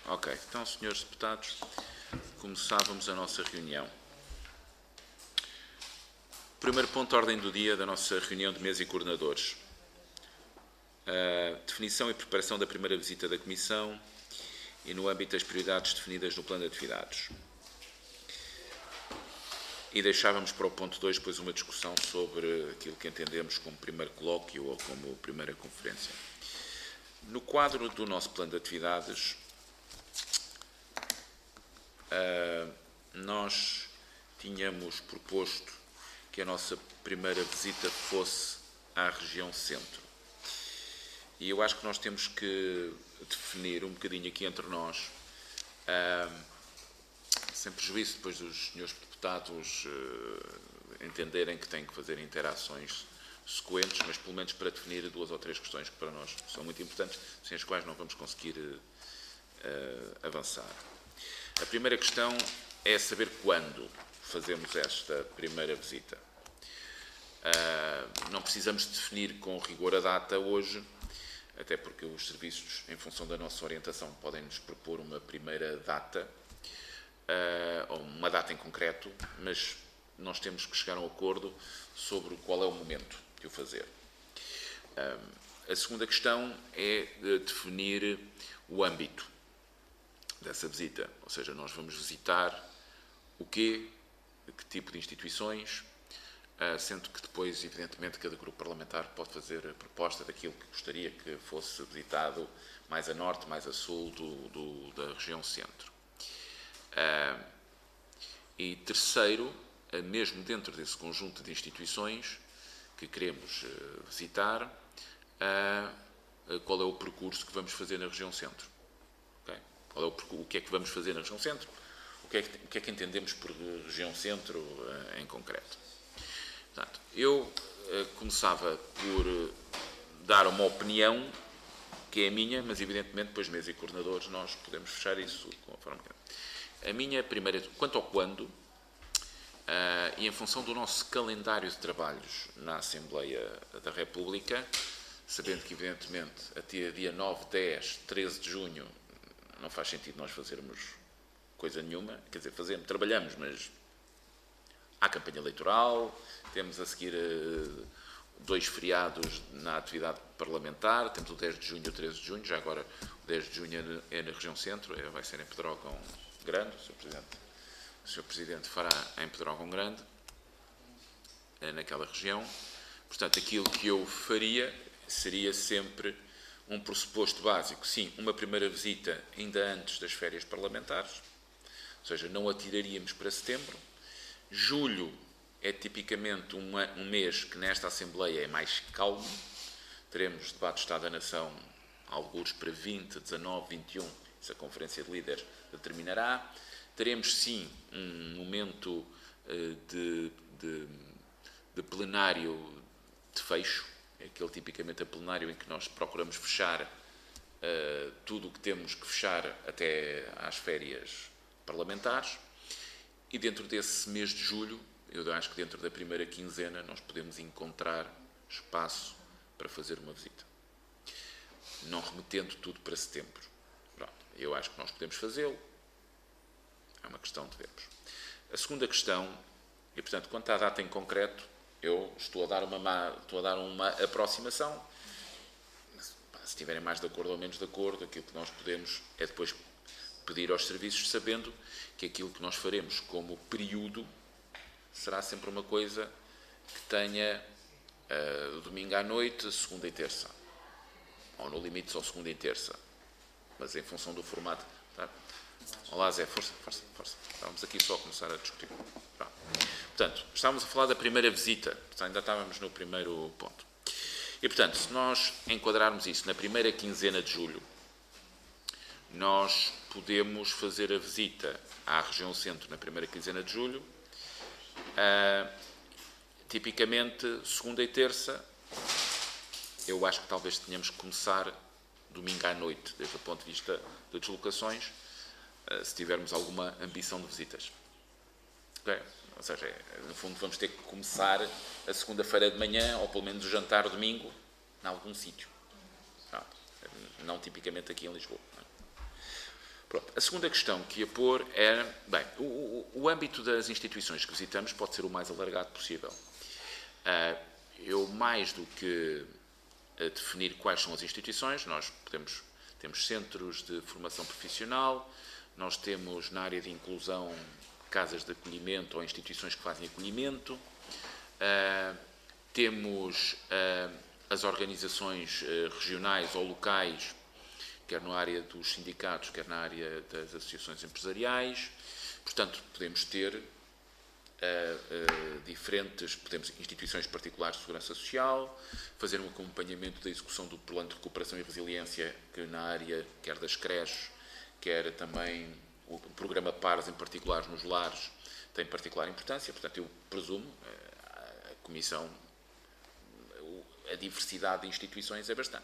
Ok, então, senhores deputados, começávamos a nossa reunião. Primeiro ponto de ordem do dia da nossa reunião de mesa e coordenadores. A definição e preparação da primeira visita da Comissão e no âmbito das prioridades definidas no plano de atividades. E deixávamos para o ponto 2 depois uma discussão sobre aquilo que entendemos como primeiro colóquio ou como primeira conferência. No quadro do nosso plano de atividades, nós tínhamos proposto que a nossa primeira visita fosse à região centro. E eu acho que nós temos que definir um bocadinho aqui entre nós, sem prejuízo depois dos senhores deputados entenderem que têm que fazer interações sequentes, mas pelo menos para definir 2 ou 3 questões que para nós são muito importantes, sem as quais não vamos conseguir avançar. A primeira questão é saber quando fazemos esta primeira visita. Não precisamos definir com rigor a data hoje, até porque os serviços, em função da nossa orientação, podem-nos propor uma primeira data, ou uma data em concreto, mas nós temos que chegar a um acordo sobre qual é o momento de o fazer. A segunda questão é definir o âmbito dessa visita, ou seja, nós vamos visitar o quê, que tipo de instituições, sendo que depois, evidentemente, cada grupo parlamentar pode fazer a proposta daquilo que gostaria que fosse visitado mais a norte, mais a sul da região centro. E terceiro, mesmo dentro desse conjunto de instituições que queremos visitar, qual é o percurso que vamos fazer na região centro? Okay? O que é que vamos fazer na região centro? O que é que entendemos por região centro em concreto? Portanto, eu começava por dar uma opinião que é a minha, mas evidentemente depois mesa e coordenadores nós podemos fechar isso conforme a minha primeira, quanto ao quando, e em função do nosso calendário de trabalhos na Assembleia da República, sabendo que evidentemente até dia 9, 10, 13 de junho não faz sentido nós fazermos coisa nenhuma, quer dizer, trabalhamos, mas há campanha eleitoral, temos a seguir 2 feriados na atividade parlamentar, temos o 10 de junho e o 13 de junho, já agora o 10 de junho é na região centro, vai ser em Pedrógão Grande, o Sr. Presidente fará em Pedrógão Grande, naquela região. Portanto, aquilo que eu faria seria sempre um pressuposto básico, sim, uma primeira visita ainda antes das férias parlamentares, ou seja, não atiraríamos para setembro. Julho é tipicamente um mês que nesta Assembleia é mais calmo. Teremos debate de Estado da Nação, alguns para 20, 19, 21, essa Conferência de Líderes determinará. Teremos, sim, um momento de plenário de fecho, é aquele tipicamente a plenário em que nós procuramos fechar tudo o que temos que fechar até às férias parlamentares. E dentro desse mês de julho, eu acho que dentro da primeira quinzena nós podemos encontrar espaço para fazer uma visita. Não remetendo tudo para setembro. Pronto, eu acho que nós podemos fazê-lo. É uma questão de vermos. A segunda questão, e portanto, quanto à data em concreto, eu estou a dar uma aproximação. Se estiverem mais de acordo ou menos de acordo, aquilo que nós podemos é depois pedir aos serviços, sabendo que aquilo que nós faremos como período será sempre uma coisa que tenha domingo à noite, segunda e terça. Ou no limite só segunda e terça. Mas em função do formato. Tá? Olá Zé, força. Estávamos aqui só a começar a discutir. Pronto. Portanto, estávamos a falar da primeira visita. Portanto, ainda estávamos no primeiro ponto. E portanto, se nós enquadrarmos isso na primeira quinzena de julho, nós podemos fazer a visita à região centro na primeira quinzena de julho, tipicamente segunda e terça. Eu acho que talvez tenhamos que começar domingo à noite, desde o ponto de vista de deslocações, se tivermos alguma ambição de visitas. Okay? Ou seja, no fundo vamos ter que começar a segunda-feira de manhã, ou pelo menos o jantar domingo, em algum sítio. Não tipicamente aqui em Lisboa. Pronto. A segunda questão que ia pôr era, bem, o âmbito das instituições que visitamos pode ser o mais alargado possível. Eu, mais do que definir quais são as instituições, nós temos centros de formação profissional, nós temos na área de inclusão casas de acolhimento ou instituições que fazem acolhimento, temos as organizações regionais ou locais, quer na área dos sindicatos, quer na área das associações empresariais. Portanto, podemos ter podemos instituições particulares de segurança social, fazer um acompanhamento da execução do plano de recuperação e resiliência, que na área, quer das creches, quer também o programa PARS, em particular nos lares, tem particular importância. Portanto, eu presumo, a Comissão, a diversidade de instituições é bastante.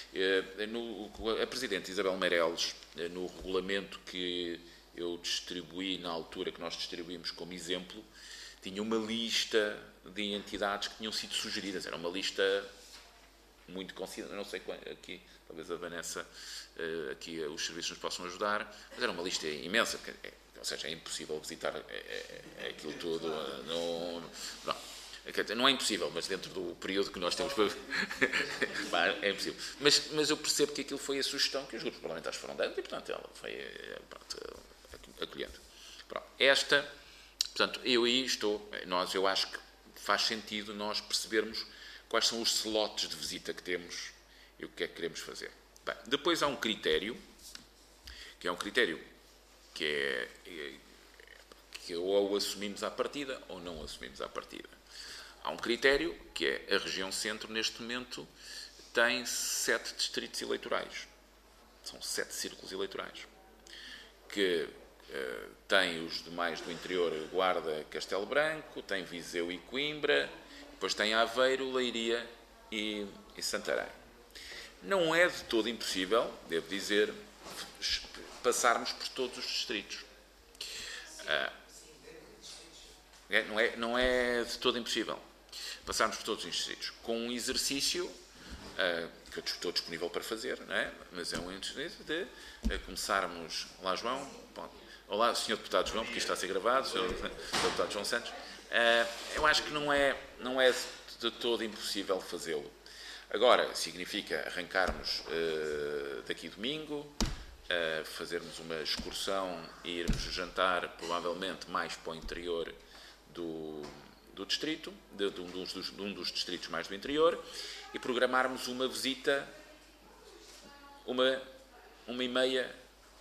A Presidente Isabel Meireles, no regulamento que eu distribuí na altura, que nós distribuímos como exemplo, tinha uma lista de entidades que tinham sido sugeridas. Era uma lista muito considerável, não sei quando, aqui, talvez a Vanessa, aqui os serviços nos possam ajudar, mas era uma lista imensa, ou seja, é impossível visitar aquilo tudo. Não é impossível, mas dentro do período que nós temos para... é impossível. Mas eu percebo que aquilo foi a sugestão que os grupos parlamentares foram dando e, portanto, ela foi acolhendo. Portanto, eu acho que faz sentido nós percebermos quais são os slots de visita que temos e o que é que queremos fazer. Bem, depois há um critério, que é um critério que ou assumimos à partida ou não assumimos à partida. Há um critério que é a região centro, neste momento, tem 7 distritos eleitorais. São 7 círculos eleitorais. Que tem os demais do interior, Guarda, Castelo Branco, tem Viseu e Coimbra, depois tem Aveiro, Leiria e Santarém. Não é de todo impossível, devo dizer, passarmos por todos os distritos. Não é de todo impossível passarmos por todos os distritos. Com um exercício que eu estou disponível para fazer, não é? Mas é um exercício de começarmos... Olá, João. Bom, olá, Sr. Deputado João, porque isto está a ser gravado, Sr. Deputado João Santos. Eu acho que não é de todo impossível fazê-lo. Agora, significa arrancarmos daqui domingo, fazermos uma excursão e irmos jantar, provavelmente, mais para o interior do distrito, de um dos distritos mais do interior, e programarmos uma visita, uma e meia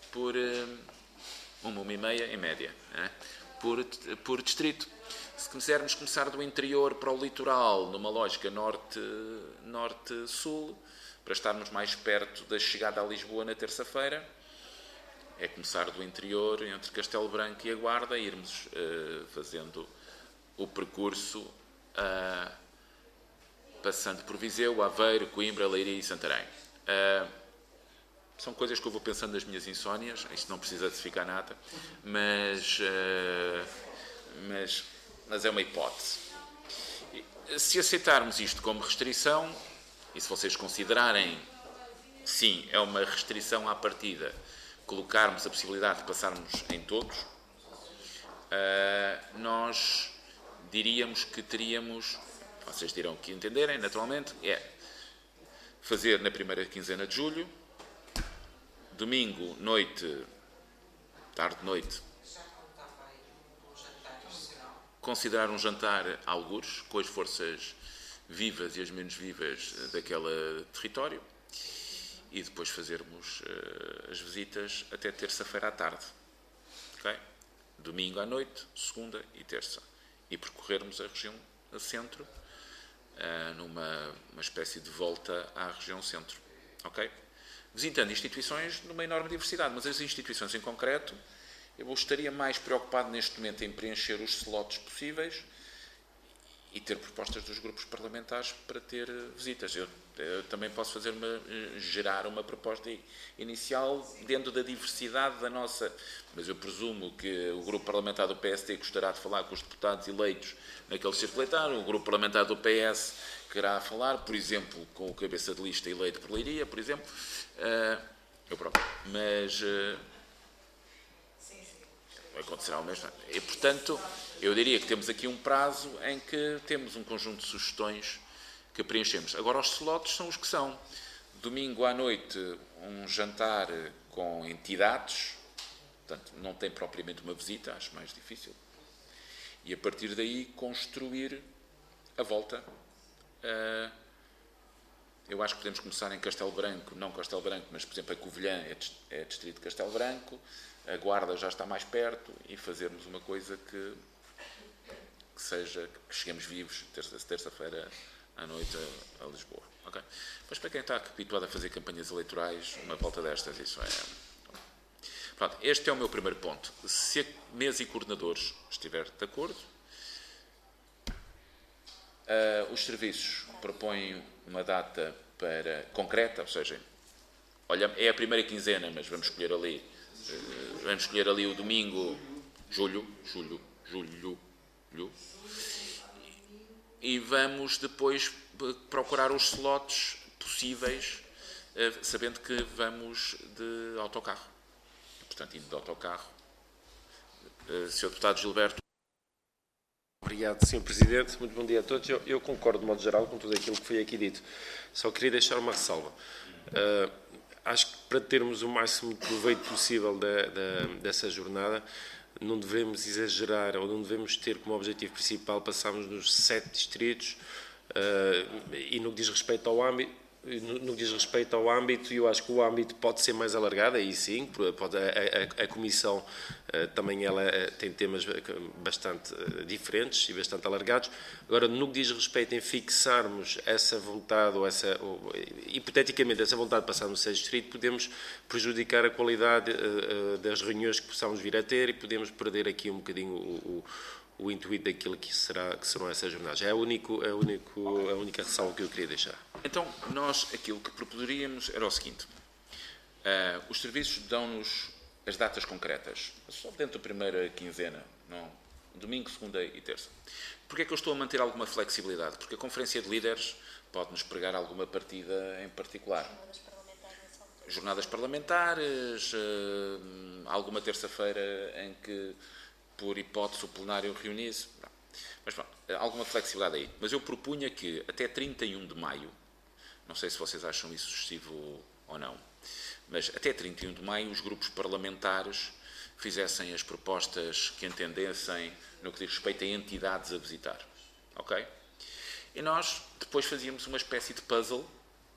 em média, por distrito. Se quisermos começar do interior para o litoral, numa lógica norte-sul, para estarmos mais perto da chegada a Lisboa na terça-feira, é começar do interior, entre Castelo Branco e a Guarda, e irmos fazendo o percurso, passando por Viseu, Aveiro, Coimbra, Leiria e Santarém. São coisas que eu vou pensando nas minhas insónias, isto não precisa de ficar nada, mas é uma hipótese. Se aceitarmos isto como restrição, e se vocês considerarem, sim, é uma restrição à partida, colocarmos a possibilidade de passarmos em todos, nós diríamos que teríamos, vocês dirão que entenderem, naturalmente, fazer na primeira quinzena de julho, domingo, tarde-noite, considerar um jantar a algures, com as forças vivas e as menos vivas daquele território, e depois fazermos as visitas até terça-feira à tarde. Okay? Domingo à noite, segunda e terça. E percorrermos a região centro, numa espécie de volta à região centro. Okay? Visitando instituições numa enorme diversidade, mas as instituições em concreto, eu estaria mais preocupado neste momento em preencher os slots possíveis e ter propostas dos grupos parlamentares para ter visitas. Eu também posso gerar uma proposta inicial dentro da diversidade da nossa... Mas eu presumo que o grupo parlamentar do PSD gostará de falar com os deputados eleitos naquele círculo eleitário, o grupo parlamentar do PS querá falar, por exemplo, com o cabeça de lista eleito por Leiria, por exemplo. Eu próprio. acontecerá o mesmo. E, portanto, eu diria que temos aqui um prazo em que temos um conjunto de sugestões que preenchemos. Agora, os slots são os que são. Domingo à noite, um jantar com entidades, portanto, não tem propriamente uma visita, acho mais difícil. E a partir daí construir a volta. Eu acho que podemos começar em Castelo Branco, não Castelo Branco, mas, por exemplo, a Covilhã é distrito de Castelo Branco, a Guarda já está mais perto, e fazermos uma coisa que seja, que cheguemos vivos terça-feira à noite a Lisboa. Okay? Mas para quem está habituado a fazer campanhas eleitorais, uma volta destas, isso é... Pronto, este é o meu primeiro ponto. Se a mesa e coordenadores estiver de acordo, os serviços propõem uma data concreta, ou seja, olha, é a primeira quinzena, mas vamos escolher ali o domingo, julho, e vamos depois procurar os slots possíveis, sabendo que vamos de autocarro. Portanto, indo de autocarro. Sr. Deputado Gilberto. Obrigado, Sr. Presidente. Muito bom dia a todos. Eu concordo, de modo geral, com tudo aquilo que foi aqui dito. Só queria deixar uma ressalva. Acho que para termos o máximo de proveito possível dessa jornada, não devemos exagerar ou não devemos ter como objetivo principal passarmos nos 7 distritos e no que diz respeito ao âmbito, eu acho que o âmbito pode ser mais alargado, aí sim, a Comissão também ela tem temas bastante diferentes e bastante alargados. Agora, no que diz respeito em fixarmos essa vontade, hipoteticamente, essa vontade de passar no 6 distrito, podemos prejudicar a qualidade das reuniões que possamos vir a ter e podemos perder aqui um bocadinho o intuito daquilo que serão essas jornadas. É a única ressalva que eu queria deixar. Então, nós aquilo que proporíamos era o seguinte. Os serviços dão-nos as datas concretas, só dentro da primeira quinzena, não, domingo, segunda e terça. Porquê é que eu estou a manter alguma flexibilidade? Porque a Conferência de Líderes pode-nos pregar alguma partida em particular. Jornadas parlamentares, alguma terça-feira em que, por hipótese, o plenário reunisse. Mas pronto, alguma flexibilidade aí. Mas eu propunha que até 31 de maio, não sei se vocês acham isso excessivo ou não, mas até 31 de maio os grupos parlamentares fizessem as propostas que entendessem no que diz respeito a entidades a visitar. Ok? E nós depois fazíamos uma espécie de puzzle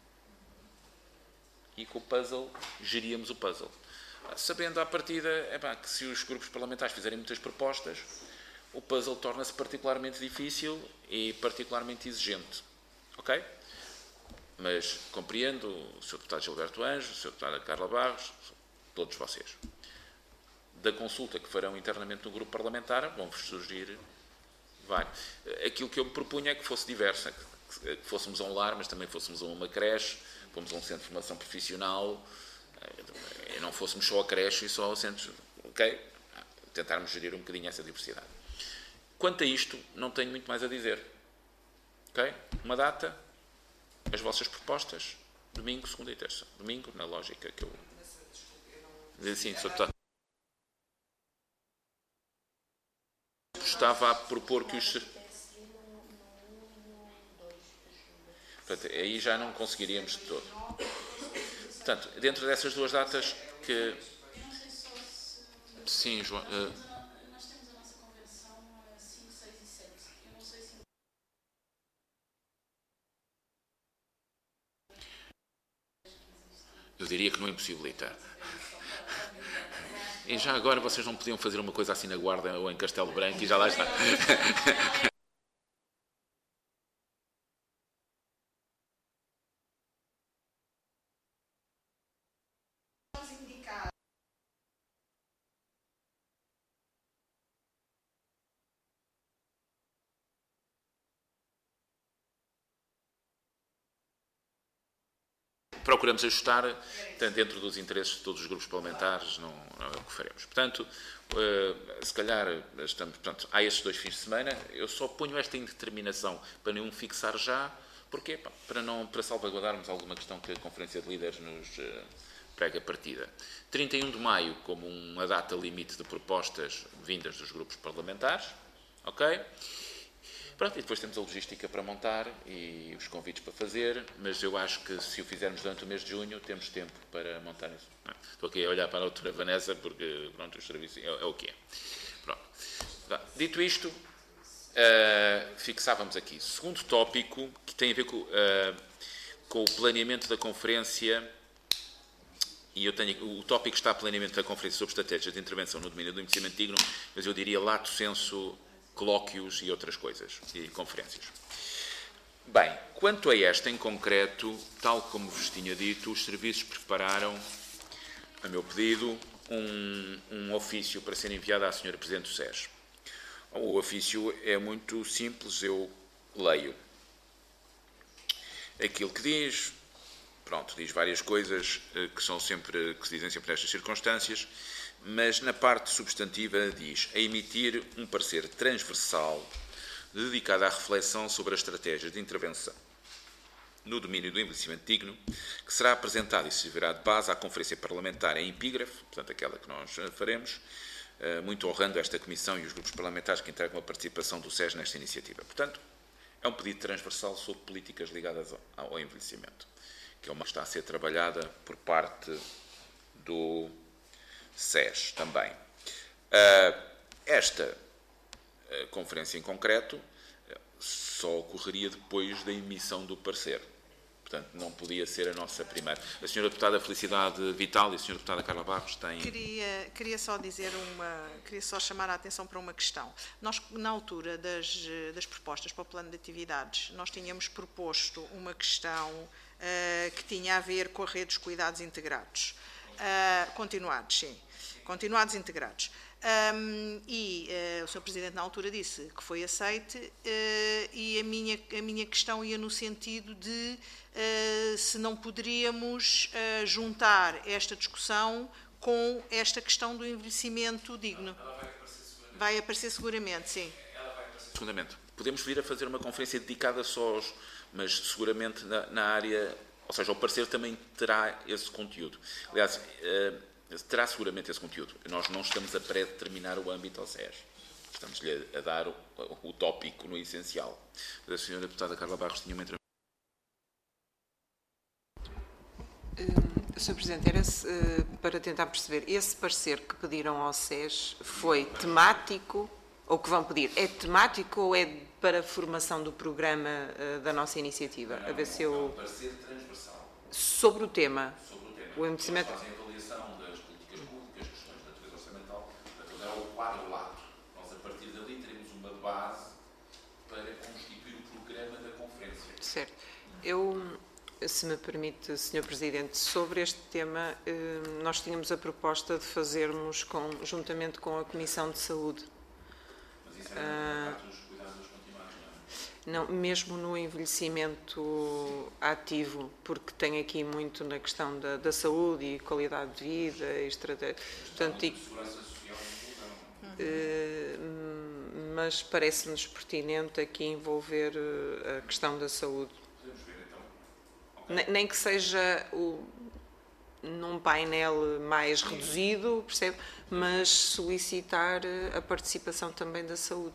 e com o puzzle geríamos o puzzle. Sabendo à partida que se os grupos parlamentares fizerem muitas propostas, o puzzle torna-se particularmente difícil e particularmente exigente. Ok? Mas compreendo o Sr. Deputado Gilberto Anjo, o Sr. Deputado Carla Barros, todos vocês. Da consulta que farão internamente no grupo parlamentar, vão-vos surgir vários. Aquilo que eu me propunha é que fosse diversa, que fôssemos a um lar, mas também fôssemos a uma creche, fôssemos a um centro de formação profissional, e não fôssemos só a creche e só ao centro. Ok? Tentarmos gerir um bocadinho essa diversidade. Quanto a isto, não tenho muito mais a dizer. Ok? Uma data, as vossas propostas, domingo, segunda e terça. Domingo, na lógica que eu... Sim, Sr. Deputado. Estava a propor que os... Portanto, aí já não conseguiríamos de todo. Portanto, dentro dessas duas datas que... Sim, João... Nós temos a nossa convenção 5, 6 e 7. Eu não sei se... Eu diria que não impossibilita. E já agora vocês não podiam fazer uma coisa assim na Guarda ou em Castelo Branco e já lá está. Procuramos ajustar dentro dos interesses de todos os grupos parlamentares, não é o que faremos. Portanto, se calhar portanto, há estes 2 fins de semana, eu só ponho esta indeterminação para nenhum fixar já, porquê? Para salvaguardarmos alguma questão que a Conferência de Líderes nos prega partida. 31 de maio como uma data limite de propostas vindas dos grupos parlamentares, ok? Pronto, e depois temos a logística para montar e os convites para fazer, mas eu acho que se o fizermos durante o mês de junho, temos tempo para montar isso. Estou aqui a olhar para a doutora Vanessa, porque, pronto, o serviço é o que é. Pronto. Dito isto, fixávamos aqui. Segundo tópico, que tem a ver com o planeamento da conferência, e o tópico está planeamento da conferência sobre estratégias de intervenção no domínio do envelhecimento digno, mas eu diria lato sensu, colóquios e outras coisas, e conferências. Bem, quanto a esta em concreto, tal como vos tinha dito, os serviços prepararam, a meu pedido, um ofício para ser enviado à Sra. Presidente do SES. O ofício é muito simples, eu leio. Aquilo que diz, pronto, diz várias coisas que se dizem sempre nestas circunstâncias, mas na parte substantiva diz a emitir um parecer transversal dedicado à reflexão sobre as estratégias de intervenção no domínio do envelhecimento digno, que será apresentado e servirá de base à Conferência Parlamentar em epígrafe, portanto aquela que nós faremos, muito honrando esta Comissão e os grupos parlamentares que integram a participação do SES nesta iniciativa. Portanto, é um pedido transversal sobre políticas ligadas ao envelhecimento, que é uma que está a ser trabalhada por parte do SES também. Esta conferência em concreto só ocorreria depois da emissão do parecer. Portanto, não podia ser a nossa primeira. A Sra. Deputada Felicidade Vital e a Sra. Deputada Carla Barros têm... Queria só dizer queria só chamar a atenção para uma questão. Nós, na altura das propostas para o plano de atividades, nós tínhamos proposto uma questão que tinha a ver com a rede dos cuidados integrados. Continuados, sim. Continuados integrados. O Sr. Presidente na altura disse que foi aceite e a minha questão ia no sentido de se não poderíamos juntar esta discussão com esta questão do envelhecimento digno. Vai aparecer seguramente, sim. Segundamente, podemos vir a fazer uma conferência dedicada só aos, mas seguramente na área, ou seja, o parecer também terá esse conteúdo. Aliás, terá seguramente esse conteúdo. Nós não estamos a pré-determinar o âmbito ao SES. Estamos-lhe a dar o tópico no essencial. A Sra. Deputada Carla Barros tinha uma intervenção. Sr. Presidente, era para tentar perceber, esse parecer que pediram ao SES foi temático, ou que vão pedir, é temático ou é para a formação do programa da nossa iniciativa? Não, a ver se eu... É um parecer transversal. Sobre o tema. Sobre o tema. O envelhecimento... Nós fazem avaliação das políticas públicas, questões de natureza orçamental, portanto, é o quadro lato. Nós, a partir dali, teremos uma base para constituir o programa da conferência. Certo. Se me permite, Sr. Presidente, sobre este tema, nós tínhamos a proposta de fazermos juntamente com a Comissão de Saúde. Mas isso é parte dos cuidados continuados, não é? Não, mesmo no envelhecimento ativo, porque tem aqui muito na questão da saúde e qualidade de vida e estratégia. Portanto, Segurança social e inclusão. mas parece-nos pertinente aqui envolver a questão da saúde. Podemos ver, então. Okay. Nem que seja num painel mais reduzido, percebe? Mas solicitar a participação também da saúde.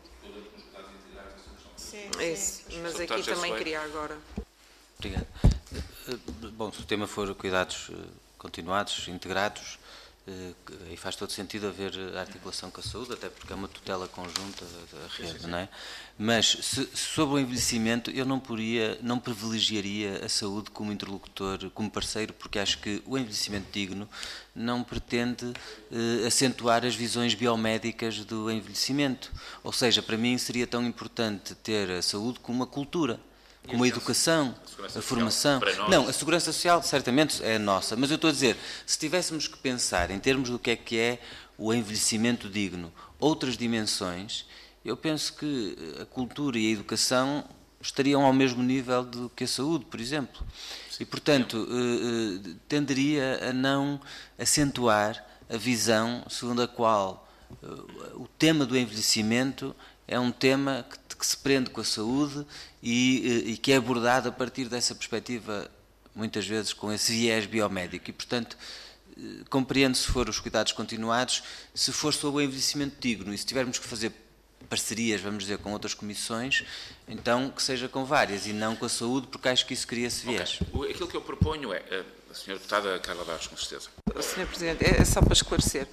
Sim, Isso, mas aqui também queria agora. Obrigado. Bom, se o tema for cuidados continuados, integrados, e faz todo sentido haver articulação com a saúde, até porque é uma tutela conjunta da rede, não é? Mas sobre o envelhecimento, eu não privilegiaria a saúde como interlocutor, como parceiro, porque acho que o envelhecimento digno não pretende acentuar as visões biomédicas do envelhecimento. Ou seja, para mim seria tão importante ter a saúde como uma cultura, como a educação, a formação. Não, a segurança social certamente é nossa, mas eu estou a dizer, se tivéssemos que pensar em termos do que é o envelhecimento digno, outras dimensões, eu penso que a cultura e a educação estariam ao mesmo nível do que a saúde, por exemplo. E, portanto, tenderia a não acentuar a visão segundo a qual o tema do envelhecimento é um tema que se prende com a saúde e que é abordado a partir dessa perspectiva, muitas vezes com esse viés biomédico. E, portanto, compreendo se for os cuidados continuados, se for sobre o envelhecimento digno e se tivermos que fazer parcerias, vamos dizer, com outras comissões, então que seja com várias e não com a saúde, porque acho que isso cria-se viés. Okay. Aquilo que eu proponho é, a Sra. Deputada Carla Barros, com certeza. Sr. Presidente, é só para esclarecer.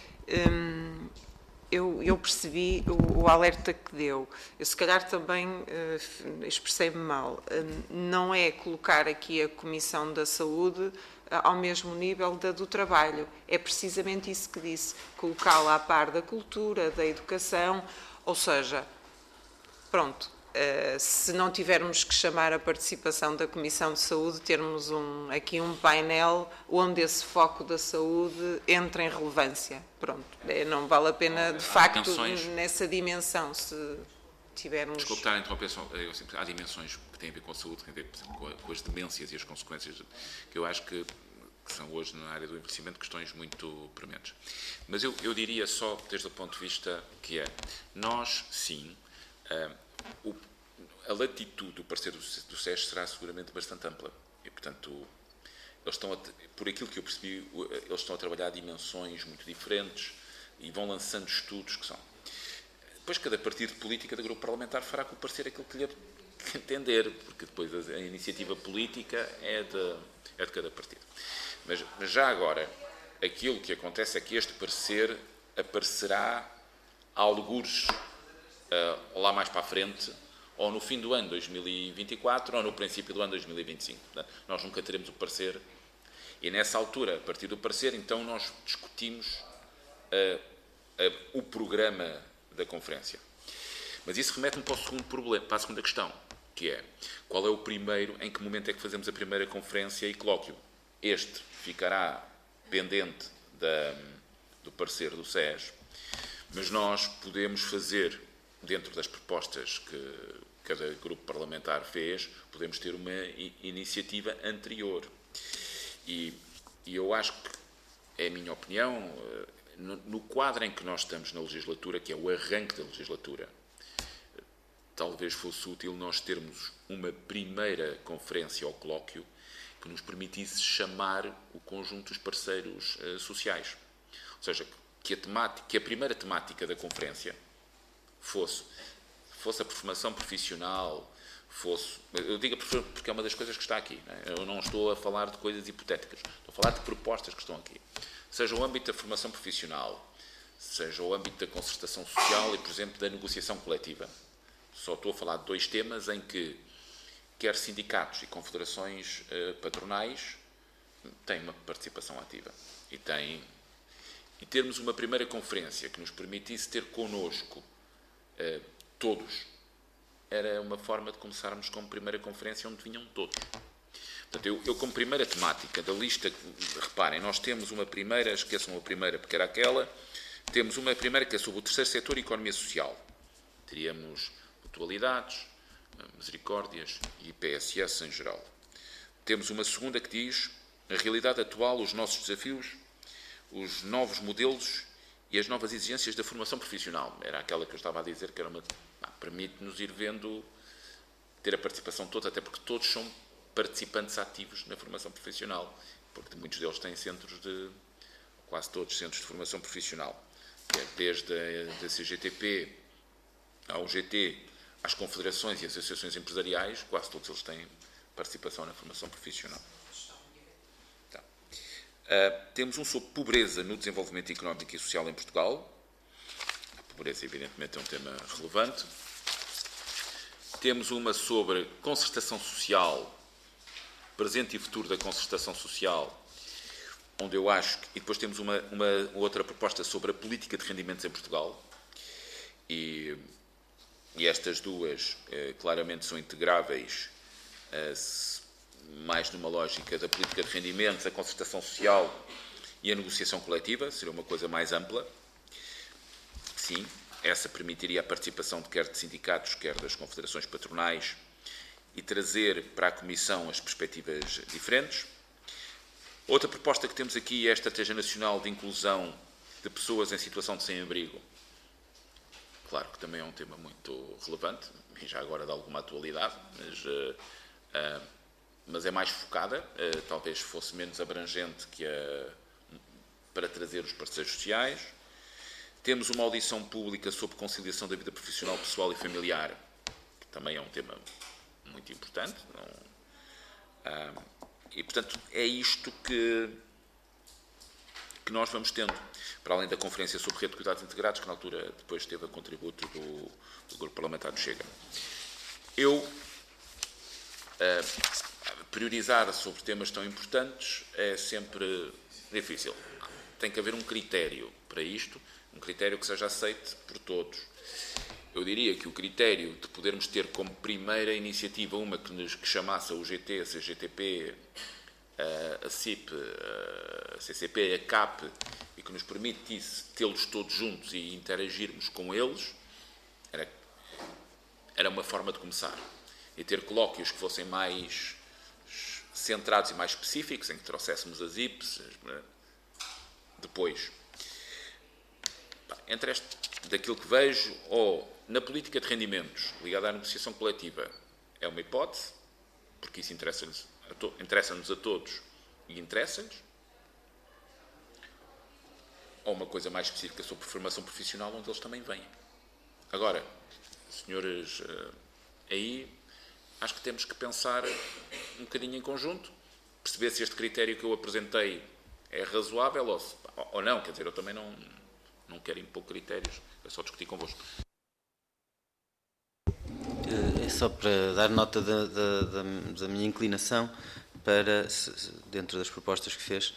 Eu percebi o alerta que deu. Eu, se calhar, também expressei-me mal. Não é colocar aqui a Comissão da Saúde ao mesmo nível da do trabalho. É precisamente isso que disse. Colocá-la à par da cultura, da educação, ou seja, pronto. Se não tivermos que chamar a participação da Comissão de Saúde, termos aqui um painel onde esse foco da saúde entra em relevância. Pronto, não vale a pena, de facto, nessa dimensão, se tivermos... Desculpe estar a interromper, há dimensões que têm a ver com a saúde, que têm a ver com as demências e as consequências, que eu acho que são hoje, na área do envelhecimento, questões muito prementes. Mas eu diria só, desde o ponto de vista que é, nós, sim... a latitude do parecer do SES será seguramente bastante ampla e, portanto, eles estão por aquilo que eu percebi, eles estão a trabalhar dimensões muito diferentes e vão lançando estudos que são. Depois, cada partido político, cada grupo parlamentar fará com o parecer aquilo que lhe entender, porque depois a iniciativa política é de cada partido. Mas já agora, aquilo que acontece é que este parecer aparecerá a algures lá mais para a frente, ou no fim do ano 2024, ou no princípio do ano 2025. Nós nunca teremos o parecer, e nessa altura, a partir do parecer, então nós discutimos o programa da conferência. Mas isso remete-me para o segundo problema, para a segunda questão, que é, qual é o primeiro, em que momento é que fazemos a primeira conferência e colóquio? Este ficará pendente do parecer do SES, mas nós podemos fazer, dentro das propostas que cada grupo parlamentar fez, podemos ter uma iniciativa anterior. E eu acho que, é a minha opinião, no quadro em que nós estamos na legislatura, que é o arranque da legislatura, talvez fosse útil nós termos uma primeira conferência ou colóquio que nos permitisse chamar o conjunto dos parceiros sociais. Ou seja, que a primeira temática da conferência fosse a formação profissional, eu digo porque é uma das coisas que está aqui, não é? Eu não estou a falar de coisas hipotéticas, estou a falar de propostas que estão aqui. Seja o âmbito da formação profissional, seja o âmbito da concertação social e, por exemplo, da negociação coletiva. Só estou a falar de dois temas em que quer sindicatos e confederações patronais têm uma participação ativa e termos uma primeira conferência que nos permitisse ter connosco todos, era uma forma de começarmos com a primeira conferência onde vinham todos. Portanto, eu como primeira temática da lista, reparem, nós temos uma primeira, esqueçam a primeira porque era aquela, temos uma primeira que é sobre o terceiro setor e economia social. Teríamos mutualidades, misericórdias e PSS em geral. Temos uma segunda que diz a realidade atual, os nossos desafios, os novos modelos e as novas exigências da formação profissional. Era aquela que eu estava a dizer, que era permite-nos ir vendo, ter a participação toda, até porque todos são participantes ativos na formação profissional, porque muitos deles têm quase todos centros de formação profissional, desde a CGTP ao GT, às confederações e associações empresariais, quase todos eles têm participação na formação profissional. Temos um sobre pobreza no desenvolvimento económico e social em Portugal. A pobreza, evidentemente, é um tema relevante. Temos uma sobre concertação social, presente e futuro da concertação social, onde eu acho que... E depois temos uma outra proposta sobre a política de rendimentos em Portugal. E estas duas claramente são integráveis, mais numa lógica da política de rendimentos, a concertação social e a negociação coletiva, seria uma coisa mais ampla. Sim, essa permitiria a participação quer de sindicatos, quer das confederações patronais e trazer para a Comissão as perspectivas diferentes. Outra proposta que temos aqui é a Estratégia Nacional de Inclusão de Pessoas em Situação de Sem-Abrigo. Claro que também é um tema muito relevante, e já agora de alguma atualidade, mas é mais focada, talvez fosse menos abrangente que para trazer os parceiros sociais. Temos uma audição pública sobre conciliação da vida profissional, pessoal e familiar, que também é um tema muito importante. E, portanto, é isto que nós vamos tendo, para além da conferência sobre rede de cuidados integrados, que na altura depois teve a contributo do Grupo Parlamentar do Chega. Priorizar sobre temas tão importantes é sempre difícil. Tem que haver um critério para isto, um critério que seja aceite por todos. Eu diria que o critério de podermos ter como primeira iniciativa uma que chamasse a UGT, a CGTP, a CIP, a CCP, a CAP, e que nos permitisse tê-los todos juntos e interagirmos com eles, era uma forma de começar. E ter colóquios que fossem mais centrados e mais específicos, em que trouxéssemos as IPs, depois. Entre daquilo que vejo, ou na política de rendimentos, ligada à negociação coletiva, é uma hipótese, porque isso interessa-nos a todos e interessa-nos, ou uma coisa mais específica sobre formação profissional, onde eles também vêm. Agora, senhores, aí acho que temos que pensar um bocadinho em conjunto, perceber se este critério que eu apresentei é razoável ou não. Quer dizer, eu também não quero impor critérios, é só discutir convosco. É só para dar nota da minha inclinação para, dentro das propostas que fez,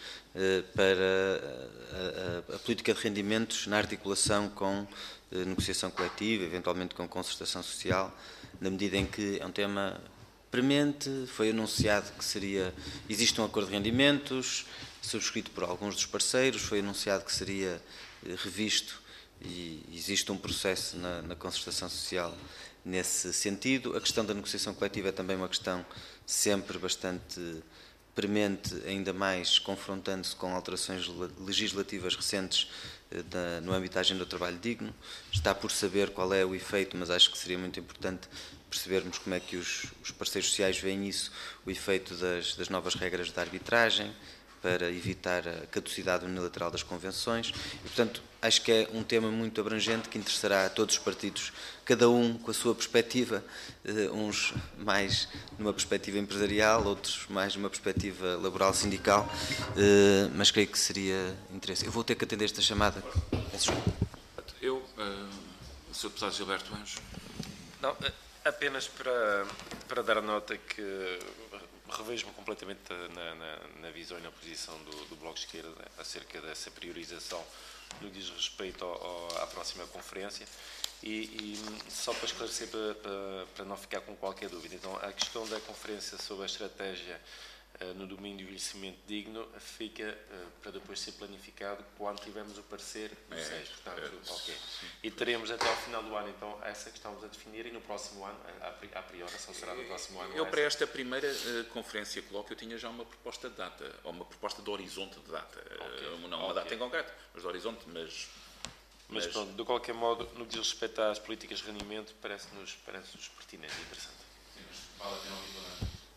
para a política de rendimentos na articulação com negociação coletiva, eventualmente com concertação social, na medida em que é um tema premente. Foi anunciado que existe um acordo de rendimentos, subscrito por alguns dos parceiros, foi anunciado que seria revisto e existe um processo na concertação social nesse sentido. A questão da negociação coletiva é também uma questão sempre bastante premente, ainda mais confrontando-se com alterações legislativas recentes no âmbito da agenda do trabalho digno. Está por saber qual é o efeito, mas acho que seria muito importante percebermos como é que os parceiros sociais veem isso, o efeito das novas regras de arbitragem, para evitar a caducidade unilateral das convenções. E, portanto, acho que é um tema muito abrangente que interessará a todos os partidos, cada um com a sua perspectiva, uns mais numa perspectiva empresarial, outros mais numa perspectiva laboral sindical, mas creio que seria interesse. Eu vou ter que atender esta chamada. Eu, Sr. Deputado Gilberto Anjos. Não, apenas para dar nota que revejo-me completamente na visão e na posição do Bloco de Esquerda acerca dessa priorização no que diz respeito à próxima conferência e só para esclarecer, para não ficar com qualquer dúvida. Então, a questão da conferência sobre a estratégia no domínio do envelhecimento digno fica para depois ser planificado quando tivermos o parecer do SES. Portanto, ok. E teremos até ao final do ano, então, essa que estamos a definir, e no próximo ano, a priori, só será no próximo ano. Eu, para esta primeira conferência colóquio, eu tinha já uma proposta de data, ou uma proposta de horizonte de data. Não uma data em concreto, mas de horizonte, Mas pronto, de qualquer modo, no que diz respeito às políticas de rendimento, parece-nos pertinente e interessante. Sim, mas vale a pena ouvir toda a gente.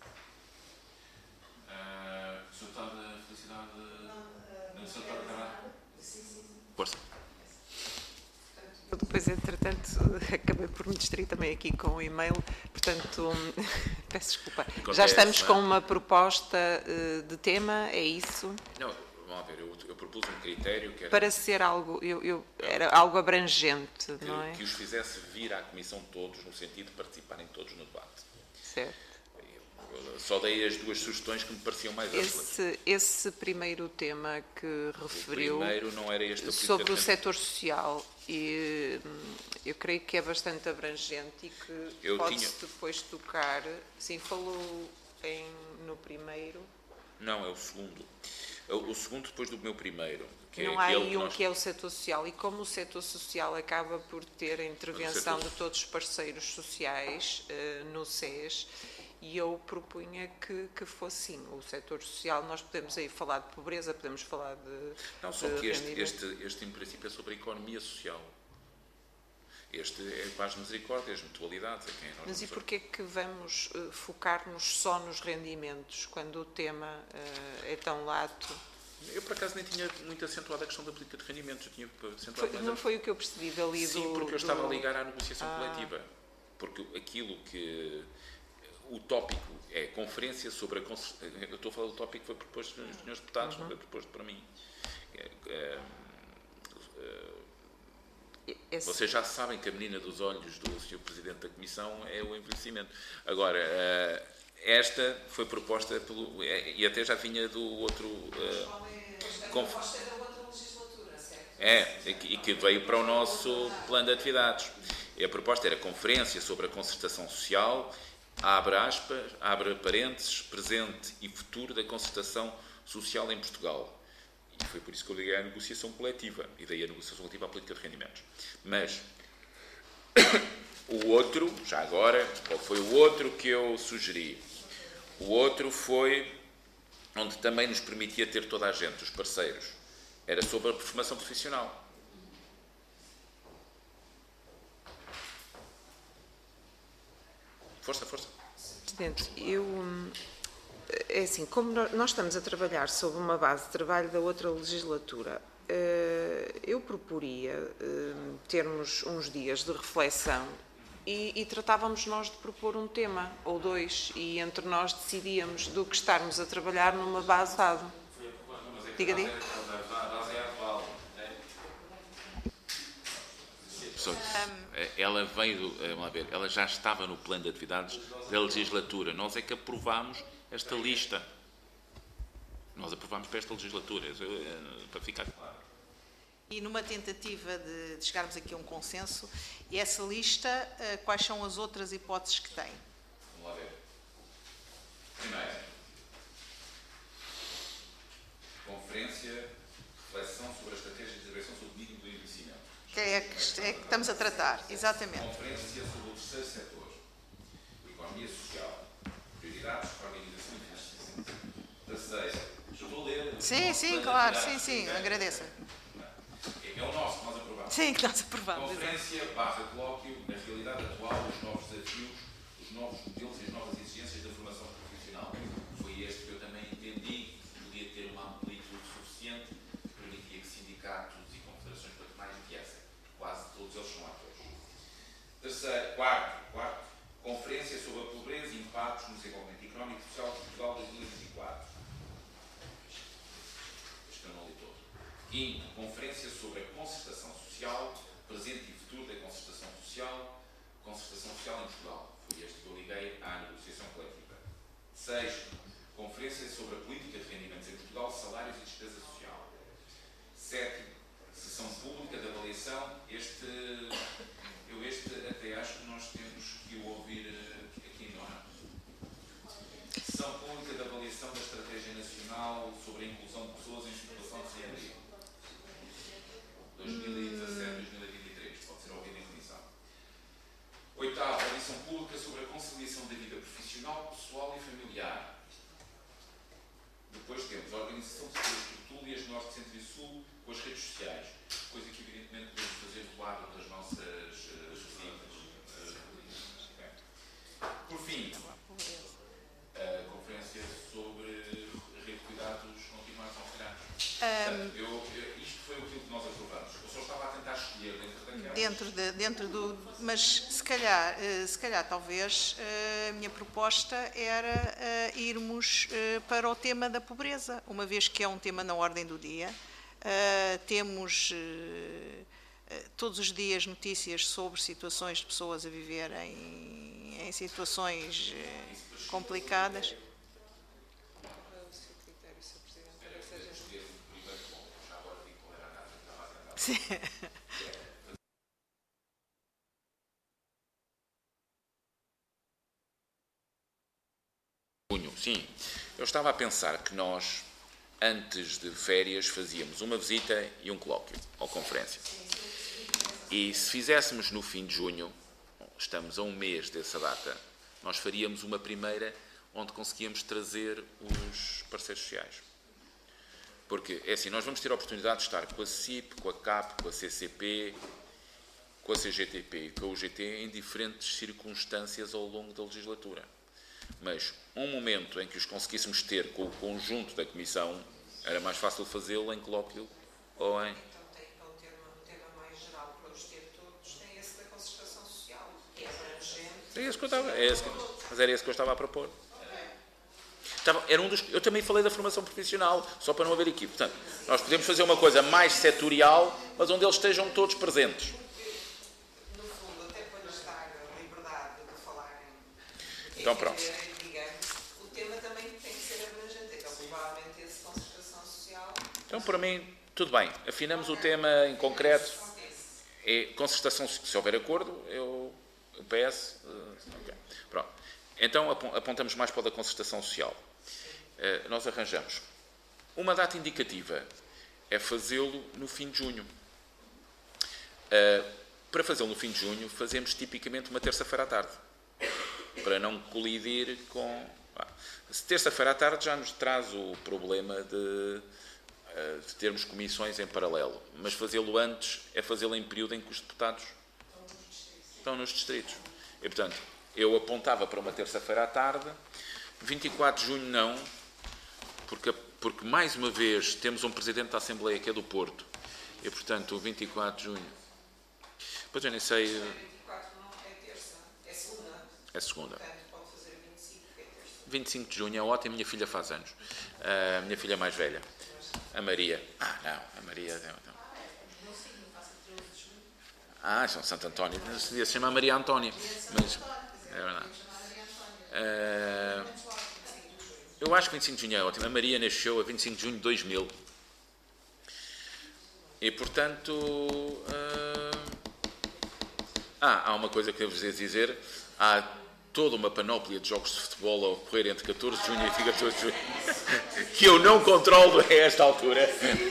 O Sr. Deputado da Felicidade... O Sr. Deputado da Carvalho? Força. Eu depois, entretanto, acabei por me distrair também aqui com o e-mail, portanto, peço desculpa. Já estamos com uma proposta de tema, é isso? Não, vamos ver, eu propus um critério que era... Para ser algo, era algo abrangente, não é? Que os fizesse vir à Comissão todos, no sentido de participarem todos no debate. Certo. Eu só dei as duas sugestões que me pareciam mais amplas. Esse primeiro tema que referiu, o primeiro não era este sobre o setor social, e eu creio que é bastante abrangente e que pode-se depois tocar. Sim, falou no primeiro. Não, é o segundo. O segundo depois do meu primeiro. Que não é há aí que é o setor social, e como o setor social acaba por ter a intervenção de todos os parceiros sociais no SES, e eu propunha que fosse sim, o setor social. Nós podemos aí falar de pobreza, podemos falar de... Não, só que este em princípio é sobre a economia social. Este é para as misericórdias, mutualidades. Mas e porquê que vamos focar-nos só nos rendimentos, quando o tema é tão lato? Eu, por acaso, nem tinha muito acentuado a questão da política de rendimentos. Eu tinha acentuado mais Não foi o que eu percebi dali do... Sim, porque eu estava a ligar à negociação coletiva. Porque aquilo que... O tópico é conferência sobre a... Eu estou a falar do tópico que foi proposto pelos senhores deputados, não foi proposto para mim. Vocês já sabem que a menina dos olhos do Sr. Presidente da Comissão é o envelhecimento. Agora, esta foi proposta pelo... E até já vinha do outro... A proposta é da outra legislatura, certo? E que veio para o nosso plano de atividades. E a proposta era conferência sobre a concertação social, abre aspas, abre parênteses, presente e futuro da concertação social em Portugal. E foi por isso que eu liguei à negociação coletiva, e daí a negociação coletiva à política de rendimentos. Mas o outro, já agora, qual foi o outro que eu sugeri? O outro foi onde também nos permitia ter toda a gente, os parceiros. Era sobre a formação profissional. Força, força. Presidente, é assim, como nós estamos a trabalhar sob uma base de trabalho da outra legislatura, eu proporia termos uns dias de reflexão e tratávamos nós de propor um tema ou dois e entre nós decidíamos do que estarmos a trabalhar numa base dada. Diga. Ela veio, vamos lá ver, ela já estava no plano de atividades da legislatura. Nós é que aprovámos esta lista. Nós aprovámos para esta legislatura, para ficar claro. E numa tentativa de chegarmos aqui a um consenso, e essa lista, quais são as outras hipóteses que tem? Vamos lá ver. Primeiro, conferência, reflexão sobre a estratégia de intervenção sobre o mínimo do envelhecimento. Que é que estamos a tratar, exatamente. Conferência sobre o terceiro setor, economia social, prioridades para a organização e financiamento. Terceiro, já vou ler. Sim, claro, sim, agradeço. É o nosso que nós aprovamos. Sim, que nós aprovamos. Conferência / colóquio na realidade atual, os novos desafios, os novos modelos e as novas exigências da formação profissional. Foi este que eu também entendi que podia ter uma amplitude suficiente que permitia que sindicatos e confederações patronais viessem. Quase todos eles são atores. Quarto, conferência sobre a pobreza e impactos no desenvolvimento económico e social de Portugal 2024. Este eu não li todo. Quinto, conferência sobre a concertação social, presente e futuro da concertação social em Portugal. Foi este que eu liguei à negociação coletiva. Sexto, conferência sobre a política de rendimentos em Portugal, salários e despesa social. Sétimo, sessão pública de avaliação. Este até acho que nós temos que o ouvir aqui, não é? Sessão pública de avaliação da Estratégia Nacional sobre a inclusão de pessoas em situação de sem-abrigo. 2017-2023, pode ser ouvido em comissão. Oitavo, audição pública sobre a conciliação da vida profissional, pessoal e familiar. Depois temos a organização de setores tertúlias Norte, Centro e Sul com as redes sociais, coisa que evidentemente podemos fazer do lado das nossas recintas. Por fim, a conferência sobre a rede de cuidados continuados aos Portanto, isto foi aquilo que nós aprovamos. Eu só estava a tentar escolher dentro daquelas... Mas se calhar talvez a minha proposta era irmos para o tema da pobreza, uma vez que é um tema na ordem do dia. Temos todos os dias notícias sobre situações de pessoas a viverem em situações complicadas. Sim. Sim, eu estava a pensar que nós, antes de férias, fazíamos uma visita e um colóquio, ou conferência. E se fizéssemos no fim de junho, estamos a um mês dessa data, nós faríamos uma primeira onde conseguíamos trazer os parceiros sociais. Porque, é assim, nós vamos ter a oportunidade de estar com a CIP, com a CAP, com a CCP, com a CGTP e com a UGT em diferentes circunstâncias ao longo da legislatura. Mas um momento em que os conseguíssemos ter com o conjunto da Comissão Era mais fácil fazê-lo em colóquio ou em... Então tem um tema mais geral para os ter todos, tem esse da concertação social, que é abrangente. É esse que eu estava, mas era esse que eu estava a propor. Eu também falei da formação profissional, só para não haver equipe. Portanto, nós podemos fazer uma coisa mais setorial, mas onde eles estejam todos presentes. No fundo, até para lhes dar a liberdade de falarem, Então, pronto. digamos, o tema também tem que ser abrangente. Então, provavelmente, esse concertação social... Então, para mim, tudo bem. Afinamos o tema em concreto. É concertação, se houver acordo, o PS... Okay. Pronto. Então, apontamos mais para o da concertação social. Nós arranjamos. Uma data indicativa é fazê-lo no fim de junho. Para fazê-lo no fim de junho, fazemos tipicamente uma terça-feira à tarde. Para não colidir com... Terça-feira à tarde já nos traz o problema de termos comissões em paralelo. Mas fazê-lo antes é fazê-lo em período em que os deputados estão nos distritos. E, portanto, eu apontava para uma terça-feira à tarde. 24 de junho não, porque mais uma vez temos um Presidente da Assembleia que é do Porto. E, portanto, o 24 de junho... Pois eu nem sei... 24 não é terça, é segunda. É segunda. Portanto, pode fazer 25, que é terça. 25 de junho é ótimo, minha filha faz anos. A minha filha mais velha. A Maria. Não, a Maria... São Santo António. Se devia se chamar Maria Antónia. Mas, é verdade. Eu acho que 25 de junho é ótimo. A Maria nasceu a 25 de junho de 2000. E, portanto... há uma coisa que eu vos ia dizer. Há toda uma panóplia de jogos de futebol a ocorrer entre 14 de junho e 14 de junho que eu não controlo a esta altura.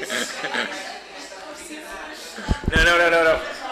Não.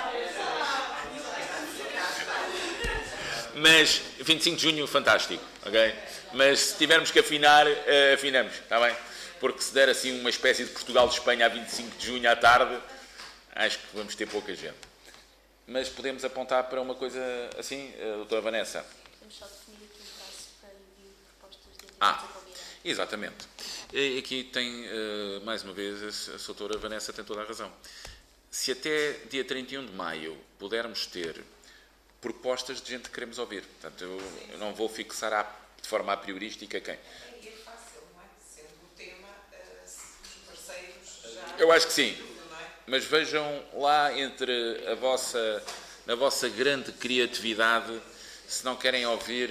Mas 25 de junho, fantástico, ok? Mas se tivermos que afinar, afinamos, está bem? Porque se der assim uma espécie de Portugal de Espanha a 25 de junho à tarde, acho que vamos ter pouca gente. Mas podemos apontar para uma coisa assim, doutora Vanessa? Podemos só definir aqui um prazo para envio de propostas de a combinar. Exatamente. E aqui tem, mais uma vez, a doutora Vanessa tem toda a razão. Se até dia 31 de maio pudermos ter propostas de gente que queremos ouvir. Portanto, eu não vou fixar de forma a priorística quem. É fácil, não é? Sendo o tema, os parceiros já... Eu acho que sim. Mas vejam lá na vossa grande criatividade, se não querem ouvir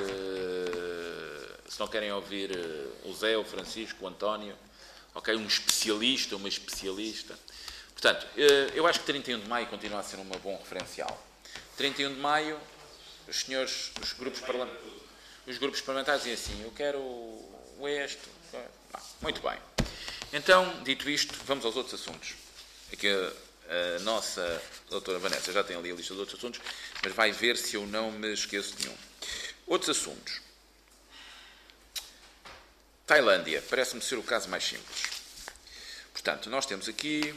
o Zé, o Francisco, o António, ok? Um especialista, uma especialista. Portanto, eu acho que 31 de maio continua a ser um bom referencial. 31 de maio, os grupos parlamentares dizem assim, eu quero este. Muito bem. Então, dito isto, vamos aos outros assuntos. Aqui a nossa doutora Vanessa já tem ali a lista de outros assuntos, mas vai ver se eu não me esqueço de nenhum. Outros assuntos. Tailândia, parece-me ser o caso mais simples. Portanto, nós temos aqui...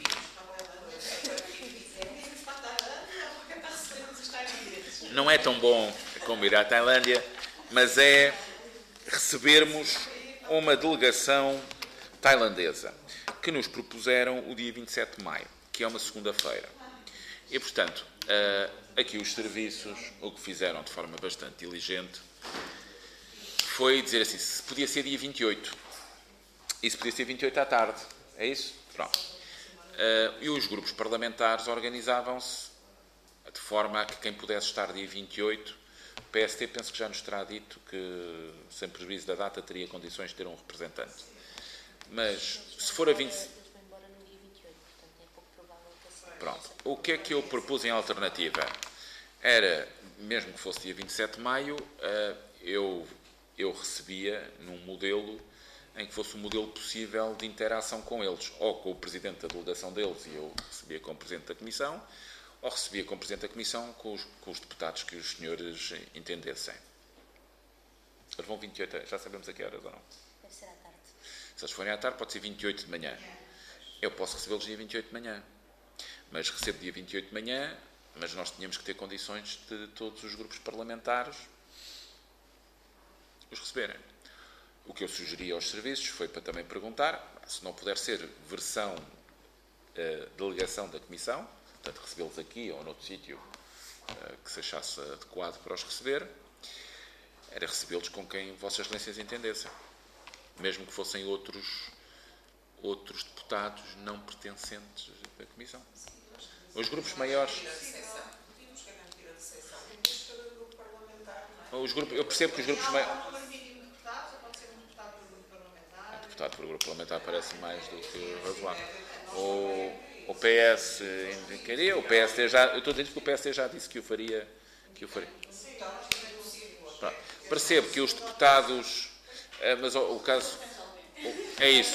Não é tão bom como ir à Tailândia, mas é recebermos uma delegação tailandesa que nos propuseram o dia 27 de maio, que é uma segunda-feira. E, portanto, aqui os serviços, o que fizeram de forma bastante diligente, foi dizer assim, se podia ser dia 28. E se podia ser 28 à tarde. É isso? Pronto. E os grupos parlamentares organizavam-se de forma a que quem pudesse estar dia 28, o PST penso que já nos terá dito que, sem prejuízo da data, teria condições de ter um representante. Mas, se for a 20... Pronto. O que é que eu propus em alternativa? Era, mesmo que fosse dia 27 de maio, eu recebia num modelo em que fosse um modelo possível de interação com eles, ou com o Presidente da delegação deles, e eu recebia como Presidente da Comissão, ou recebia como Presidente da Comissão com os deputados que os senhores entendessem. Eles vão 28, já sabemos a que horas ou não? Deve ser à tarde. Se eles forem à tarde, pode ser 28 de manhã. Eu posso recebê-los dia 28 de manhã. Mas recebo dia 28 de manhã, mas nós tínhamos que ter condições de todos os grupos parlamentares os receberem. O que eu sugeri aos serviços foi para também perguntar, Se não puder ser versão delegação da Comissão, portanto, recebê-los aqui ou noutro sítio que se achasse adequado para os receber, era recebê-los com quem Vossas Excelências entendessem. Mesmo que fossem outros deputados não pertencentes da Comissão. Os grupos maiores... Eu percebo que os grupos maiores... Um deputado por grupo parlamentar parece mais do que razoável. O PS indicaria, o PSD já... Eu estou a dizer que o PSD já disse que o faria. Pronto. Percebo que os deputados... Mas o caso... É isso.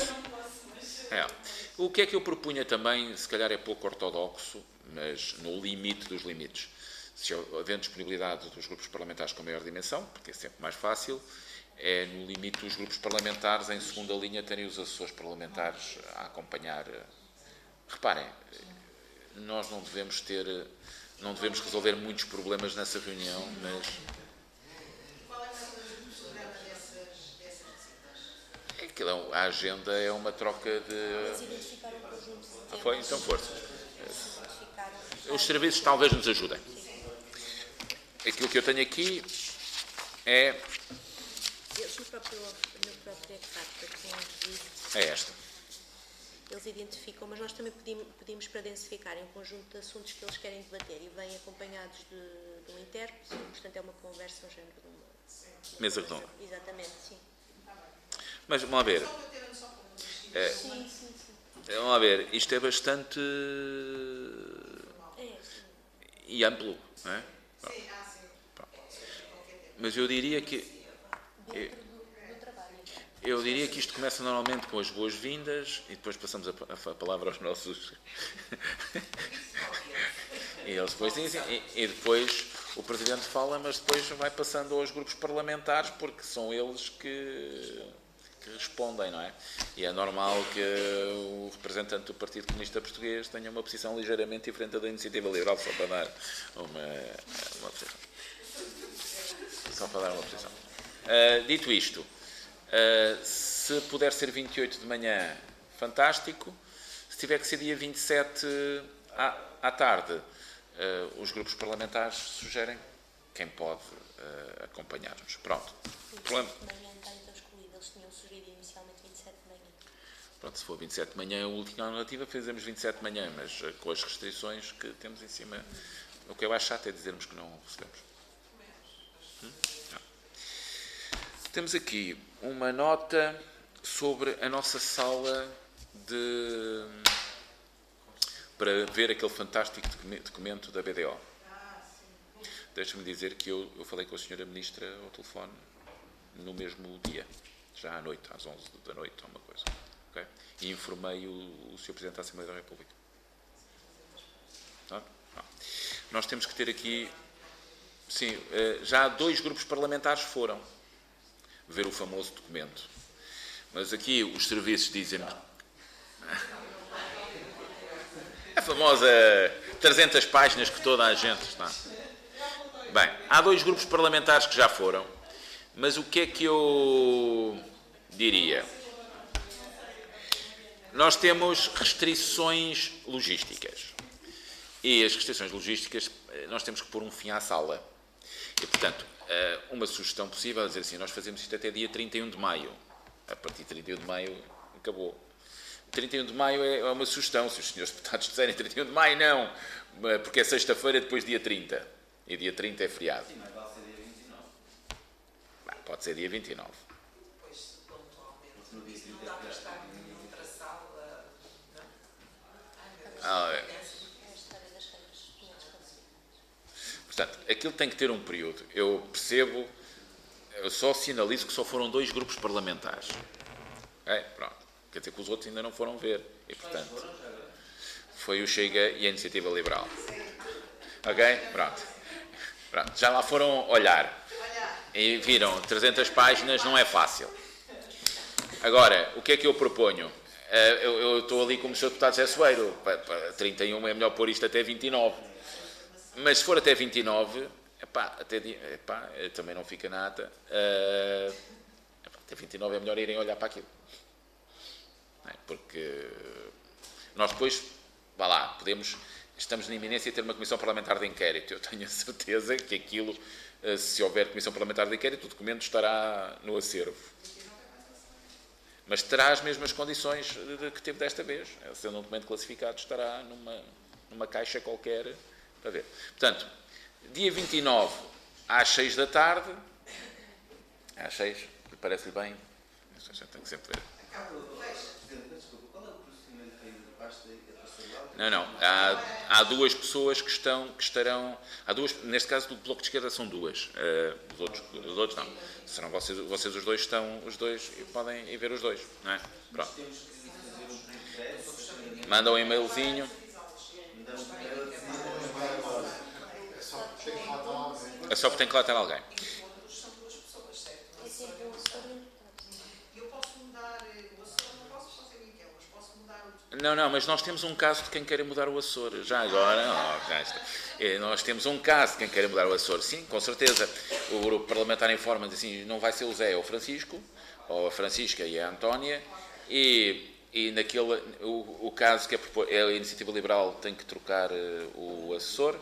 O que é que eu propunha também, se calhar é pouco ortodoxo, mas no limite dos limites. Se havendo disponibilidade dos grupos parlamentares com maior dimensão, porque é sempre mais fácil, é no limite dos grupos parlamentares, em segunda linha, terem os assessores parlamentares a acompanhar. Reparem, nós não devemos resolver muitos problemas nessa reunião, mas... A agenda é uma troca de... Eles identificaram um conjunto de temas. Foi? Então força. Os serviços talvez nos ajudem. Aquilo que eu tenho aqui é... Eles no próprio ECFAT, para quem divide, É esta. eles identificam, mas nós também pedimos para densificarem um conjunto de assuntos que eles querem debater e vêm acompanhados de um intérprete, portanto é uma conversa, um género de uma... Mesa redonda. Exatamente, sim. Mas vamos lá ver. Sim. Vamos lá ver. Isto é bastante... E amplo, não é? Mas eu diria que... Eu diria que isto começa normalmente com as boas-vindas e depois passamos a palavra aos nossos... E eles depois dizem... E depois o Presidente fala, mas depois vai passando aos grupos parlamentares porque são eles que respondem, não é? E é normal que o representante do Partido Comunista Português tenha uma posição ligeiramente diferente da Iniciativa Liberal, só para dar uma posição. Só para dar uma posição. Dito isto, se puder ser 28 de manhã, fantástico. Se tiver que ser dia 27 à tarde, os grupos parlamentares sugerem quem pode acompanhar-nos. Pronto. O problema... de manhã está então excluído. Eles tinham sugerido inicialmente 27 de manhã. Pronto, se for 27 de manhã, a última alternativa, fazemos 27 de manhã, mas com as restrições que temos em cima. O que eu acho chato é dizermos que não recebemos. Não. Temos aqui uma nota sobre a nossa sala para ver aquele fantástico documento da BDO. Deixa-me dizer que eu falei com a Sra. Ministra ao telefone no mesmo dia, já à noite, às 11 da noite, ou uma coisa. Okay? E informei o Sr. Presidente da Assembleia da República. Não? Não. Nós temos que ter aqui... Sim, já 2 grupos parlamentares foram ver o famoso documento. Mas aqui os serviços dizem... A famosa 300 páginas que toda a gente está... Bem, há 2 grupos parlamentares que já foram, mas o que é que eu diria? Nós temos restrições logísticas. E as restrições logísticas, nós temos que pôr um fim à sala. E, portanto, uma sugestão possível é dizer assim, nós fazemos isto até dia 31 de maio. A partir de 31 de maio, acabou. 31 de maio é uma sugestão. Se os senhores deputados disserem 31 de maio, não. Porque é sexta-feira, depois dia 30. E dia 30 é feriado. Sim, mas vai ser dia 29. Pode ser dia 29. Pois, pontualmente, não dá para estar noutra sala. Portanto, aquilo tem que ter um período. Eu percebo, eu só sinalizo que só foram 2 grupos parlamentares. Pronto. Quer dizer que os outros ainda não foram ver. E, portanto, foi o Chega e a Iniciativa Liberal. Ok? Pronto. Já lá foram olhar. E viram, 300 páginas não é fácil. Agora, o que é que eu proponho? Eu estou ali como o Sr. Deputado Zé Soeiro. Para 31 é melhor pôr isto até 29. Mas se for até 29, também não fica nada. Até 29 é melhor irem olhar para aquilo. não é? Porque nós depois, vá lá, estamos na iminência de ter uma comissão parlamentar de inquérito. Eu tenho a certeza que aquilo, se houver comissão parlamentar de inquérito, o documento estará no acervo. Mas terá as mesmas condições que teve desta vez. Sendo um documento classificado, estará numa caixa qualquer para ver. Portanto, dia 29, às 6 da tarde, às 6, parece-lhe bem? Tenho que sempre ver. Não. Há duas pessoas que estarão. Há duas, neste caso, do Bloco de Esquerda são duas. Os outros não. Serão vocês os dois estão, os dois, e podem ir ver os dois, não é? Pronto. Manda um e-mailzinho. É só porque tem que lá ter alguém. Não, mas nós temos um caso de quem queira mudar o Açor. Já agora, nós temos um caso de quem queira mudar o Açor. Sim, com certeza. O grupo parlamentar informa assim, não vai ser o Zé, é o Francisco, ou a Francisca e a Antónia, e naquele, o caso que é a Iniciativa Liberal tem que trocar o assessor.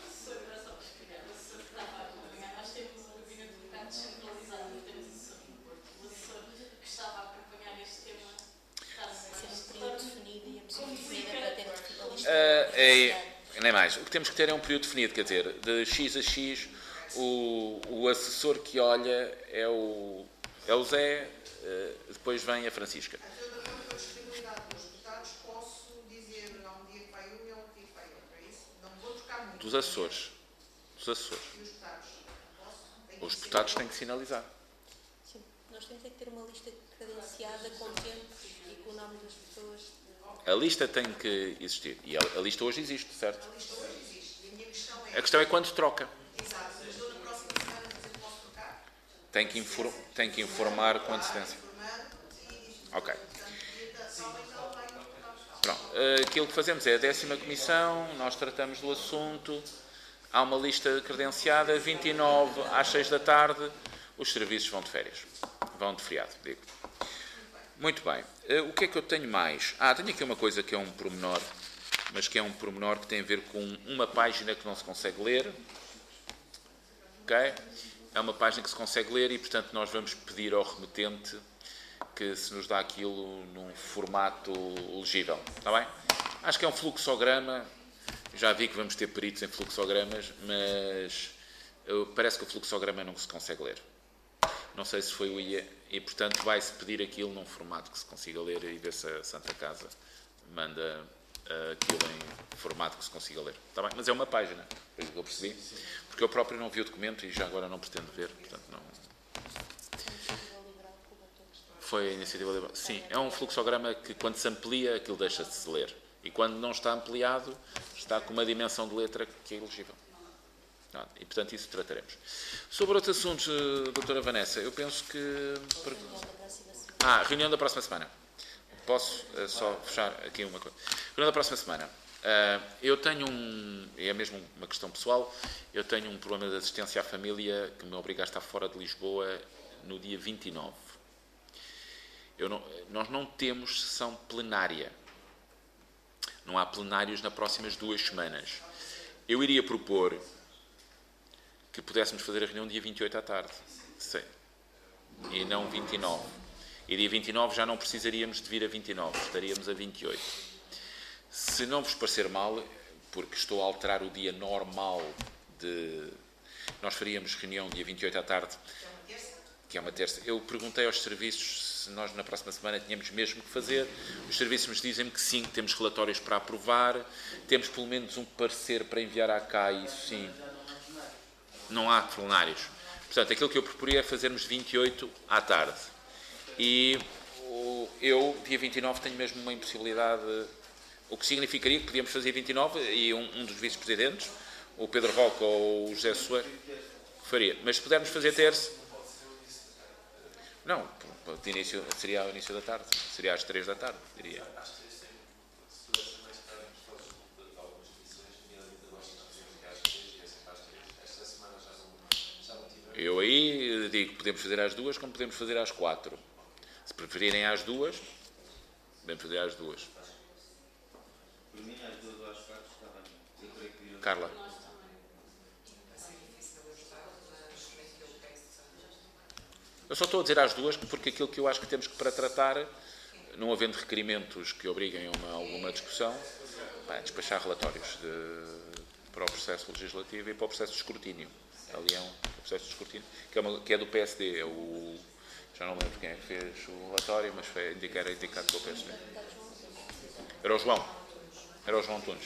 Nem mais. O que temos que ter é um período definido, quer dizer, de X a X, o assessor que olha é o Zé, depois vem a Francisca. Dos assessores. Os deputados têm que sinalizar. Sim, nós temos que ter uma lista credenciada com tempo e com o nome das pessoas. A lista tem que existir. E a lista hoje existe, certo? A lista hoje existe. E a minha questão é... A questão é quando troca. Exato. Mas eu na próxima semana eu posso trocar? Tem que informar com antecedência. Ok. Pronto. Aquilo que fazemos é a 10ª comissão, nós tratamos do assunto, há uma lista credenciada, 29 às 6 da tarde, os serviços vão de férias. Vão de feriado, digo. Muito bem. O que é que eu tenho mais? Tenho aqui uma coisa que é um pormenor, mas que é um pormenor que tem a ver com uma página que não se consegue ler. Ok? É uma página que se consegue ler e, portanto, nós vamos pedir ao remetente que se nos dá aquilo num formato legível. Está bem? Acho que é um fluxograma. Já vi que vamos ter peritos em fluxogramas, mas parece que o fluxograma não se consegue ler. Não sei se foi o IA, e portanto vai-se pedir aquilo num formato que se consiga ler e ver se a Santa Casa manda aquilo em formato que se consiga ler. Está bem? Mas é uma página, foi isso que eu percebi, porque eu próprio não vi o documento e já agora não pretendo ver, portanto não... Foi a Iniciativa Liberal. Sim, é um fluxograma que quando se amplia aquilo deixa de se ler e quando não está ampliado está com uma dimensão de letra que é ilegível. E, portanto, isso trataremos. Sobre outros assuntos, doutora Vanessa, eu penso que... reunião da próxima semana. Posso só fechar aqui uma coisa. Reunião da próxima semana. Eu tenho é mesmo uma questão pessoal, eu tenho um problema de assistência à família que me obriga a estar fora de Lisboa no dia 29. Nós não temos sessão plenária. Não há plenários nas próximas 2 semanas. Eu iria propor que pudéssemos fazer a reunião dia 28 à tarde. Sim. E não 29. E dia 29 já não precisaríamos de vir a 29, estaríamos a 28. Se não vos parecer mal, porque estou a alterar o dia normal de... Nós faríamos reunião dia 28 à tarde, que é uma terça. Eu perguntei aos serviços se nós na próxima semana tínhamos mesmo que fazer. Os serviços nos dizem que sim, que temos relatórios para aprovar, temos pelo menos um parecer para enviar à CAI, isso sim. Não há plenários. Portanto, aquilo que eu proporia é fazermos 28 à tarde. E eu, dia 29, tenho mesmo uma impossibilidade, o que significaria que podíamos fazer 29 e um dos vice-presidentes, o Pedro Roca ou o José Soeiro, faria. Mas se pudermos fazer terça... Não, de início, seria ao início da tarde. Seria às 3 da tarde, diria. Eu aí digo, podemos fazer às 2, como podemos fazer às 4. Se preferirem às 2, Podemos fazer às 2. Por mim, às 2 ou às 4 está bem. Eu creio que... Carla? Eu só estou a dizer às 2 porque aquilo que eu acho que temos que para tratar, não havendo requerimentos que obriguem a alguma discussão, é despachar relatórios para o processo legislativo e para o processo de escrutínio. Ali é um processo de escrutínio que é do PSD, já não lembro quem é que fez o relatório, mas era indicado pelo PSD. Era o João Antunes.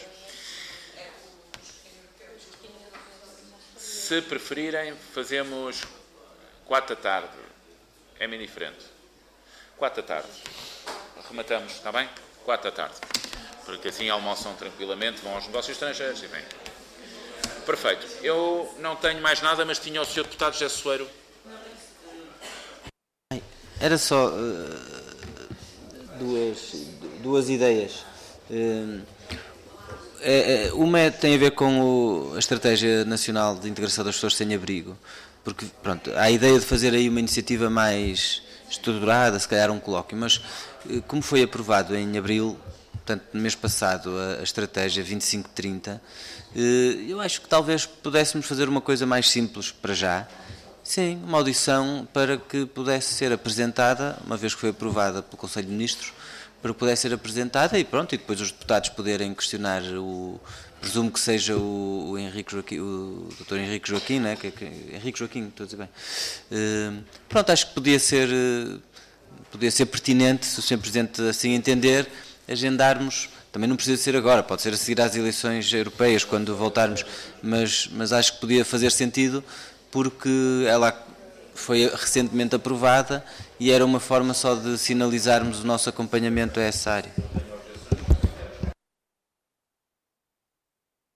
Se preferirem, fazemos 4 da tarde. É-me indiferente. 4 da tarde. Rematamos, está bem? 4 da tarde. Porque assim almoçam tranquilamente, vão aos negócios estrangeiros e vêm. Perfeito. Eu não tenho mais nada, mas tinha o Sr. Deputado José Soeiro. Era só duas ideias. Uma tem a ver com a Estratégia Nacional de Integração das Pessoas Sem Abrigo, porque pronto, há a ideia de fazer aí uma iniciativa mais estruturada, se calhar um colóquio, mas como foi aprovado em abril, portanto no mês passado, a Estratégia 2530, eu acho que talvez pudéssemos fazer uma coisa mais simples para já. Sim, uma audição para que pudesse ser apresentada, uma vez que foi aprovada pelo Conselho de Ministros, para que pudesse ser apresentada e pronto, e depois os deputados poderem questionar presumo que seja o Dr. Henrique Joaquim, né? Henrique Joaquim, estou a dizer bem. Pronto, acho que podia ser pertinente, se o Sr. Presidente assim entender, agendarmos. Também não precisa ser agora, pode ser a seguir às eleições europeias, quando voltarmos, mas acho que podia fazer sentido, porque ela foi recentemente aprovada e era uma forma só de sinalizarmos o nosso acompanhamento a essa área.